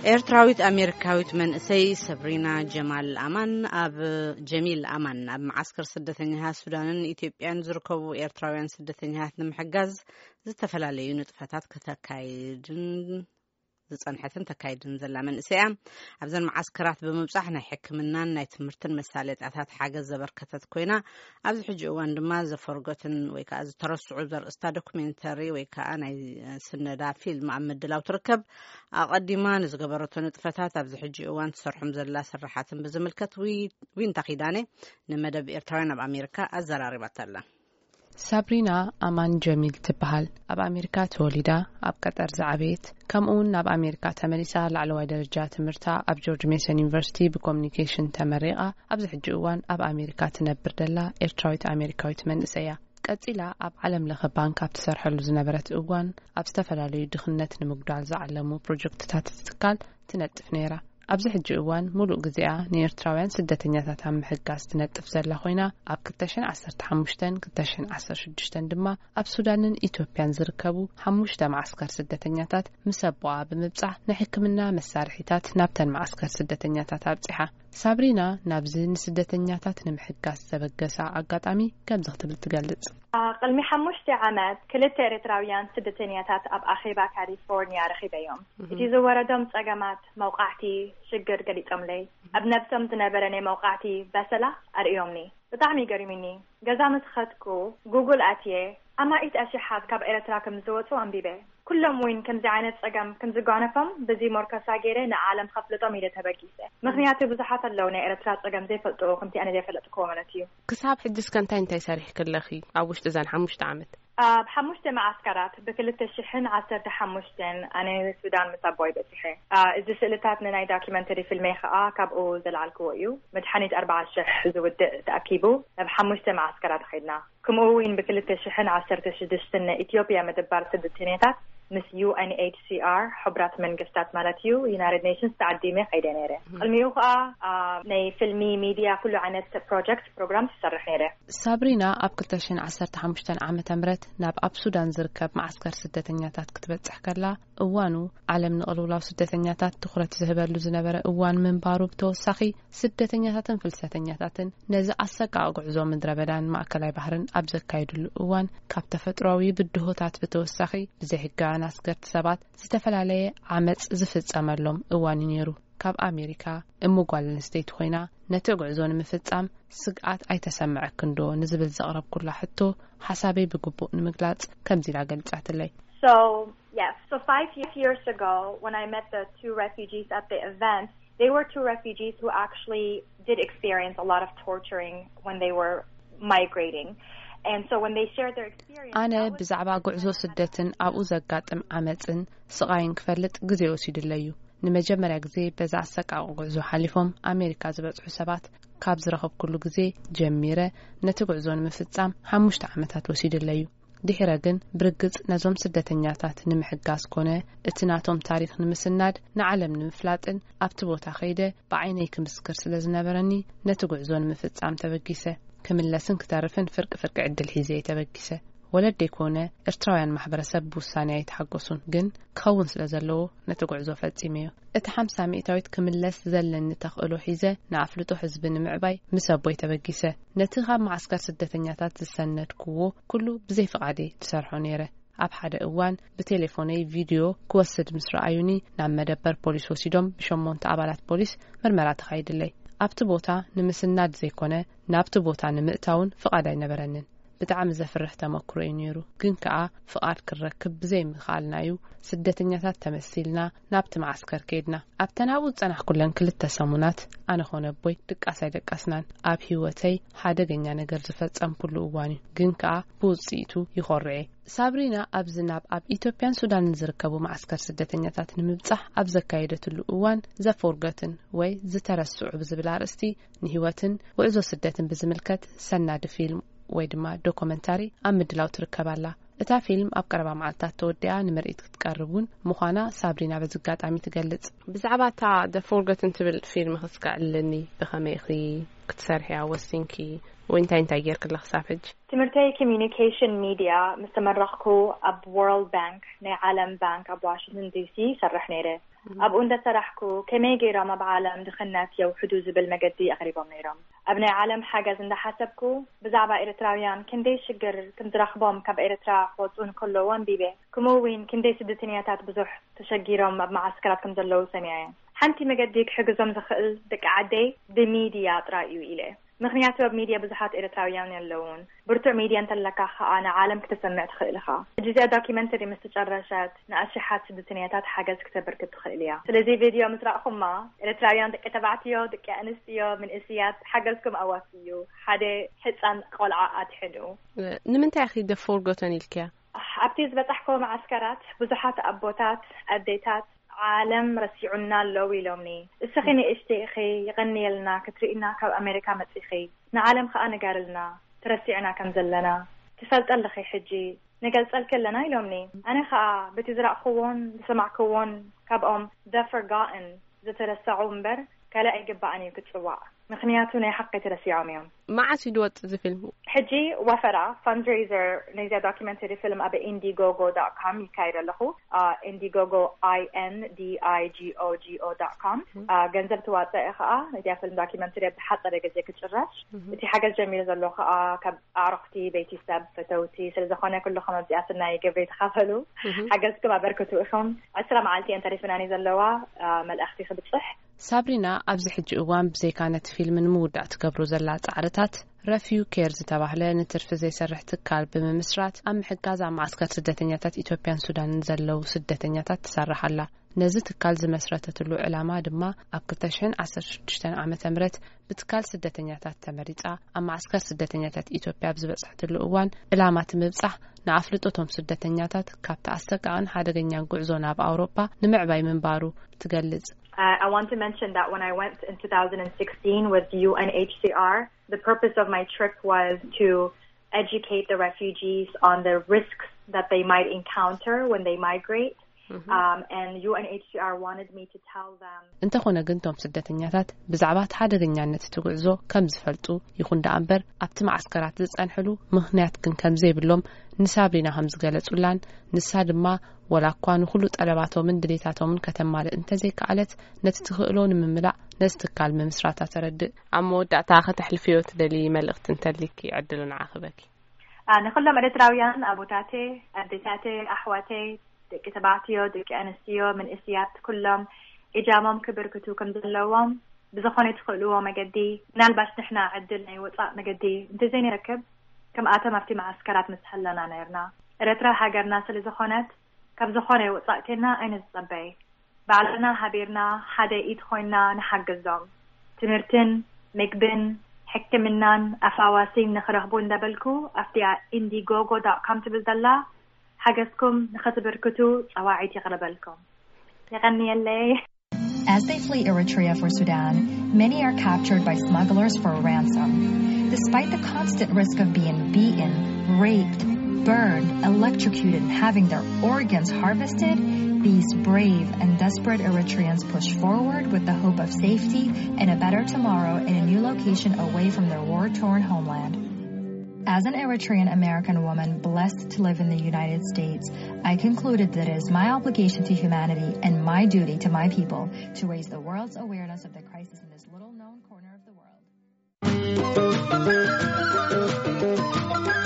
ኤርትራዊት አሜሪካዊት መንእሰይ ሰብሪና ጀሚል አማን ኣብ ማዓስከር ስደተኛታት ሱዳንን ኢትዮጵያን ዝርከቡ ኤርትራውያን ስደተኛታት ንምሕጋዝ ዝተፈላለዩ ንጥፈታት ከተካይድን ዝጸንሐትን ተካይድን ዘላ መንእሰያ ኣብዘን ማዓስከራት በመብጻሕ ናይ ሕክምናን ናይ ትምህርትን መሳለጥያታት ሓገዝ ዘበርከተት ኮይና ኣብዚ ሕጂ እዋን ድማ ዘፈርጎትን ወይ ከዓ ዝተረስዑ ዘርእስታ ዶክሜንተሪ ወይ ከዓ ናይ ስነዳ ፊልም ኣብ ምድላው ትርከብ ኣቀዲማ ንዝገበረቶ ንጥፈታት ኣብዚ ሕጂ እዋን ትሰርሖም ዘላ ስራሓትን ብዝምልከት ዊንታ ኺዳኔ ንመደብ ኤርትራውያን ኣብ ኣሜሪካ ኣዘራሪባታላ ሳብሪና አማን ጀሚል ትበሃል ኣብ ኣሜሪካ ተወሊዳ ኣብ ቀጠር ዝዓበየት ከምኡውን ናብ ኣሜሪካ ተመሊሳ ላዕለዋይ ደረጃ ትምህርታ ኣብ ጆርጅ ሜሰን ዩኒቨርሲቲ ብኮሙኒኬሽን ተመሪቃ ኣብዚ ሕጂ እዋን ኣብ ኣሜሪካ ትነብር ደላ ኤርትራዊት ኣሜሪካዊት መንእሰያ ቀፂላ ኣብ ዓለም ለኸ ባንክ ኣብ ትሰርሐሉ ዝነበረት እዋን ኣብ ዝተፈላለዩ ድኽነት ንምጉዳል ዝዓለሙ ፕሮጀክትታት ትካል ትነጥፍ ነይራ ኣብዚ ሕጂ እዋን ሙሉእ ግዚኣ ንኤርትራውያን ስደተኛታት ኣብ ምሕጋዝ ትነጥፍ ዘላ ኮይና ኣብ 2015-2016 ድማ ኣብ ሱዳንን ኢትዮጵያን ዝርከቡ 5 ማዓስከር ስደተኛታት ምስ ኣቦኣ ብምብጻሕ ናይ ሕክምና መሳርሒታት ናብተን ማዓስከር ስደተኛታት ኣብጽሓ ሳብሪና ናብዚ ንስደተኛታት ንምሕጋዝ ዘበገሳ ኣጋጣሚ ከምዚ ክትብል ትገልጽ قلمي 5 ዓመት ክልተ ኤርትራውያን ስደተኛታት ኣብ ኣኼባ ካሊፎርኒያ ረኺበዮም እቲ ዝወረዶም ጸገማት መውቃዕቲ ሽግር ገሊጾምለይ ኣብ ነብሶም ዝነበረ ናይ መውቃዕቲ በሰላ ኣርእዮምኒ ብጣዕሚ ገሪምኒ ገዛ መስኸትኩ ጉግል ኣትየ ኣማኢት ኣሽሓት ካብ ኤርትራ ከም ዝወፁ ኣንቢበ ኩሎም ወይን ከምዚ ዓይነት ጸገም ከም ዝጓነፎም በዚ ሞርካሳ ገይረ ንዓለም ከፍልጦም ኢለ ተበጊሰ ምክንያቱ ብዙሓት ኣለዉ ናይ ኤርትራ ጸገም ዘይፈልጡ ከምቲ ኣነ ዘይፈለጥኩ ማለት እዩ ክሳብ ሕጅስ ከንታይ ሰሪሕ ክለኺ ኣብ ውሽጢ ዘን 5 ዓመት ب5 معسكرات ب2015 أنا السودان متابعي بسيحة إذا سألتات ناي دوكيومنتري فيلمي خا كابو زلعلكويو متحنيت 4 شح زود تأكيبو ب5 معسكرات خدنا كموين ب2016 إثيوبيا مدبر سدتينات مس UNHCR حبرات من قستات مالتيو United Nations تعديمه خيدانيره الميوخا ناي فيلمي ميديا كله عن بروجرام تصرحيره ሳብሪና ኣብ 2015 ዓመተ ምህረት ናብ ኣብ ሱዳን ዝርከብ ማዓስከር ስደተኛታት ክትበጽሕ ከላ እዋኑ ዓለም ንቕልውላው ስደተኛታት ትኹረት ዝህበሉ ዝነበረ እዋን ምንባሩ ብተወሳኺ ስደተኛታትን ፍልሰተኛታትን ነዚ ኣሰቃቂ ጉዕዞ ምድረበዳን ማእከላይ ባህርን ኣብ ዘካይድሉ እዋን ካብ ተፈጥሯዊ ብድሆታት ብተወሳኺ ብዘይሕጋውያን ኣስገርቲ ሰባት ዝተፈላለየ ዓመጽ ዝፍጸመሎም እዋን ነይሩ ካብ ኣሜሪካ እምጓል ንስተይቲ ኮይና ነቲ ጉዕዞ ንምፍጻም ስግኣት ኣይተሰምዐክንዶ ንዝብል ዘቕረብ ኩላ ሕቶ ሓሳበይ ብግቡእ ንምግላጽ ከምዚ ኢላ ገልጻትለይ So 5 years ago when I met the 2 refugees at the event they were 2 refugees who actually did experience a lot of torturing when they were migrating and so when they shared their experience أنا بزعبا ጉዕዞ ስደትን ኣብኡ ዘጋጥም ዓመጽን ስቃይን ክፈልጥ ግዜ ወሲድለዩ ንመጀመርያ ግዜ በዛ ኣሰቃቂ ጉዕዞ ሓሊፎም ኣሜሪካ ዝበጽሑ ሰባት ካብ ዝረኸብ ኩሉ ግዜ ጀሚረ ነቲ ጉዕዞ ንምፍጻም 5 ዓመታት ወሲድለዩ ድሕረ ግን ብርግጽ ነዞም ስደተኛታት ንምሕጋዝ ኮነ እቲ ናቶም ታሪኽ ንምስናድ ንዓለም ንምፍላጥን ኣብቲ ቦታ ኸይደ ብዓይነይ ክምስክር ስለ ዝነበረኒ ነቲ ጉዕዞ ንምፍጻም ተበጊሰ ክምለስን ክተርፍን ፍርቂ ዕድል ሒዘ ተበጊሰ ወለደይ ኮነ ኤርትራውያን ማሕበረሰብ ብውሳኔ ኣይተሓገሱን ግን ክኸውን ስለ ዘለዎ ነቲ ጉዕዞ ፈጺመዮ እቲ 50 ሚእታዊት ክምለስ ዘለኒ ተኽእሎ ሒዘ ንኣፍልጦ ህዝቢ ንምዕባይ ምስ ኣቦይ ተበጊሰ ነቲ ካብ ማዓስከር ስደተኛታት ዝሰነድክዎ ኩሉ ብዘይ ፍቓዴ ትሰርሖ ነይረ ኣብ ሓደ እዋን ብቴሌፎነይ ቪድዮ ክወስድ ምስ ረኣዩኒ ናብ መደበር ፖሊስ ወሲዶም ብ8 ኣባላት ፖሊስ ምርመራ ተኻይድለይ ኣብቲ ቦታ ንምስናድ ዘይኮነ ናብቲ ቦታ ንምእታውን ፍቓድ ኣይነበረንን ብጣዕሚ ዘፍርሕ ተመክሮ እዩ ነይሩ ግን ከዓ ፍቓድ ክረክብ ብዘይ ምኻልናዩ ስደተኛታት ተመሲልና ናብቲ ማዓስከር ከይድና ኣብ ተናቡ ጸናሕ ኩለን 2 ሰሙናት ኣነ ኾነ ቦይ ድቃሳይ ደቃስናን ኣብ ህይወተይ ሓደገኛ ነገር ዝፈጸም ኩሉ እዋን ግን ከዓ ብውጽኢቱ ይኾርዐ ሳብሪና ኣብ ዝናብ ኣብ ኢትዮጵያን ሱዳንን ዝርከቡ ማዓስከር ስደተኛታት ንምብጻሕ ኣብ ዘካየደትሉ እዋን ዘፈርገትን ወይ ዝተረስዑ ብዝብል ኣርእስቲ ንህይወትን ውዕዞ ስደትን ብዝምልከት ሰናድ ፊልም ወይ ድማ ዶክመንታሪ ኣብ ምድላው ትርከባላ እታ ፊልም ኣብ ቀረባ መዓልታት ተወዲኣ ንምርኢት ክትቀርቡን ምዃና ሳብሪና በዝጋጣሚ ትገልጽ ብዛዕባ ታ The Forgotten ትብል ፊልም ክስካዕልኒ ብኸመይ ክትሰርሕያ ወሲንኪ ወይ እንታይ ጌርክ ለኽሳብ ሕጂ? ትምህርተይ ኮሚኒኬሽን ሚድያ ምስ ተመረኽኩ ኣብ ወርልድ ባንክ ናይ ዓለም ባንክ ኣብ ዋሽንግተን ዲሲ ሰርሕ ነይረ። ኣብኡ እንዳሰራሕኩ ከመይ ገይሮም ኣብ ዓለም ድኽነት የውሕዱ ዝብል መገዲ ኣቕሪቦም ነይሮም። ኣብ ናይ ዓለም ሓገዝ እንዳሓሰብኩ ብዛዕባ ኤርትራውያን ክንደይ ሽግር ክንዝረኽቦም ካብ ኤርትራ ክወፁን ከለዎ ኣንቢበ ከምኡ እውን ክንደይ ስደተኛታት ብዙሕ ተሸጊሮም ኣብ ማዓስከራት ከም ዘለዉ ሰሚዐ። ሓንቲ መገዲ ክሕግዞም ዝኽእል ደቂ ዓደይ ብሚድያ ጥራይ እዩ ኢለ። ምክንያቱ ኣብ ሚድያ ብዙሓት ኤርትራውያን ኣለውን። ብርቱዕ ሚድያ እንተለካ ከዓ ንዓለም ክትሰምዕ ትኽእል ኢኻ። እዚኣ ዶክመንተሪ ምስ ተጨረሰት ንኣሽሓት ስደተኛታት ሓገዝ ክተበርክት ትኽእል እያ። ስለዚ ቪድዮ ምስ ረኣኹማ ኤርትራውያን ደቂ ተባዕትዮ፣ ደቂ ኣንስትዮ፣ መንእስያት ሓገዝኩም ኣዋስ እዩ። ሓደ ህፃን ቆልዓ ኣትሕዱ። ንምንታይ ኣኺ ደፎርጎተን ኢልክያ? ኣብቲ ዝበፃሕኮ ማዓስከራት ብዙሓት ኣቦታት ኣዴታት ዓለም ረሲዑና ኣለዉ ኢሎምኒ እስኺ ንእሽተይ ኢኺ ይቐኒየልና ክትርኢና ካብ ኣሜሪካ መፂኺ ንዓለም ከዓ ንጋርልና ተረሲዕና ከም ዘለና ትፈልጠለኺ ሕጂ ንገልጸል ከለና ኢሎምኒ ኣነ ከዓ በቲ ዝረእኽዎን ዝሰማዕክዎን ካብኦም the forgotten ዝተረሳዑ እምበር ካለ ኣይግባእን እዩ ክፅዋዕ ምክንያቱ ናይ ሓቂ ተረሲዖም እዮም። መዓስ ይድወፅ እዚ ፊልም? ሕጂ ወፈራ ፈንድሬዘር ነዚ ዶክመንተሪ ፊልም ኣብ indiegogo.com ይካይድ ኣለኹ። indiegogo INDIGOGO.com ገንዘብ ትዋፅእ ከዓ ነዚ ፊልም ዶክመንተሪ ብሓፀረ ግዜ ክጭረስ እቲ ሓገዝ ጀሚሩ ዘሎ ከዓ ካብ ኣዕርኽቲ ቤተሰብ ፈተውቲ ስለዝኾነ ኩልኹም ኣብዚኣ ስናይ ግብሪ ተኻፈሉ ሓገዝኩም ኣበርክቱ ኢኹም 10 መዓልቲ እየን ተሪፍናኒ ዘለዋ መልእኽቲ ክብፅሕ ሳብሪና ኣብዚ ሕጂ እዋን ብዘይካ ነቲ ፊልም ንምውዳእ ትገብሩ ዘላ ጻዕርታት ረፊው ኬር ዝተባህለ ንትርፊ ዘይሰርሕ ትካል ብምምስራት ኣብ ምሕጋዝ ኣብ ማዕስከር ስደተኛታት ኢትዮጵያን ሱዳንን ዘለው ስደተኛታት ትሰርሕ ኣላ። ነዚ ትካል ዝመስረተትሉ ዕላማ ድማ ኣብ 2016 ዓመተ ምህረት ብትካል ስደተኛታት ተመሪጻ ኣብ ማዕስከር ስደተኛታት ኢትዮጵያ ብዝበጽሕትሉ እዋን ዕላማ ትምብጻሕ ንኣፍልጦቶም ስደተኛታት ካብቲ ኣሰቃቕን ሓደገኛን ጉዕዞ ናብ ኣውሮፓ ንምዕባይ ምንባሩ ትገልጽ። I want to mention that when I went in 2016 with UNHCR, the purpose of my trip was to educate the refugees on the risks that they might encounter when they migrate. And UNHCR wanted me to tell them እንተኾነ ግን ቶም ስደተኛታት ብዛዕባ ሓደገኛነት ትጉዕዞ ከም ዝፈልጡ ይኹን ዳ እምበር ኣብቲ ማዕስከራት ዝጸንሕሉ ምኽንያት ግን ከም ዘይብሎም ንሳብሪና ከም ዝገለጹላን ንሳ ድማ ወላኳ ንኹሉ ጠለባቶምን ድሌታቶምን ከተማለ እንተዘይከኣለት ነቲ ትኽእሎ ንምምላእ ነዚ ትካል ምምስራታ ተረድእ። ኣብ መወዳእታ ከተሕልፍዮ ትደሊ መልእኽቲ እንተልኪ ዕድሉ ንዓኽበኪ? ንኹሎም ኤርትራውያን ኣቦታቴ፣ ኣዴታቴ፣ ኣሕዋቴ ደቂ ተባዕትዮ ደቂ ኣንስትዮ መንእስያት ኩሎም እጃሞም ክብርክቱ ከም ዘለዎም ብዝኾነ ትኽእልዎ መገዲ ምናልባሽ ንሕና ዕድል ናይ ወፃእ መገዲ እንተዘይንረክብ ከም ኣቶም ኣብቲ ማዓስከራት ምስሓለና ነርና ኤርትራ ሃገርና ስለ ዝኾነት ካብ ዝኾነ ወፃእ ከና ኣይነ ዝጸበይ ባዕልና ሃቢርና ሓደ ኢድ ኮይና ንሓግዞም ትምህርትን ምግብን ሕክምናን ኣፋዋሲን ንኽረኽቡ እንዳበልኩ ኣብቲ indiegogo.com ትብል ዘላ ሓገዝኩም ንኽትብርክቱ ጸዋዒት ይቕርበልኩም ይቐኒየለይ። As they flee Eritrea for Sudan, many are captured by smugglers for ransom. Despite the constant risk of being beaten, raped, burned, electrocuted, and having their organs harvested, these brave and desperate Eritreans push forward with the hope of safety and a better tomorrow in a new location away from their war-torn homeland. As an Eritrean American woman blessed to live in the United States, I concluded that it is my obligation to humanity and my duty to my people to raise the world's awareness of the crisis in this little-known corner of the world.